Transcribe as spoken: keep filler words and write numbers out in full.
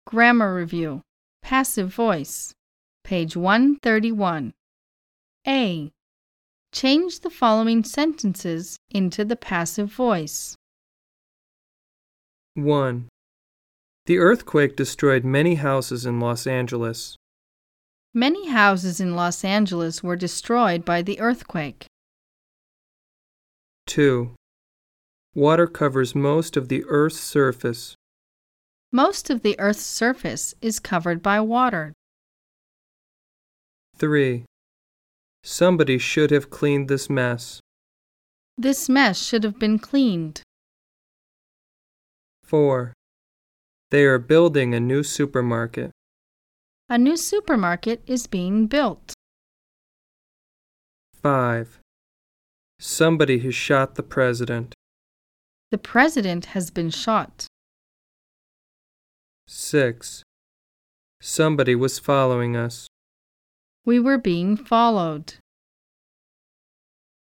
Grammar review. Passive voice. Page one thirty-one. A. Change the following sentences into the passive voice. one. The earthquake destroyed many houses in Los Angeles. Many houses in Los Angeles were destroyed by the earthquake. two. Water covers most of the Earth's surface. Most of the Earth's surface is covered by water. three. Somebody should have cleaned this mess. This mess should have been cleaned. four. They are building a new supermarket. A new supermarket is being built. five. Somebody has shot the president. The president has been shot. six. Somebody was following us. We were being followed.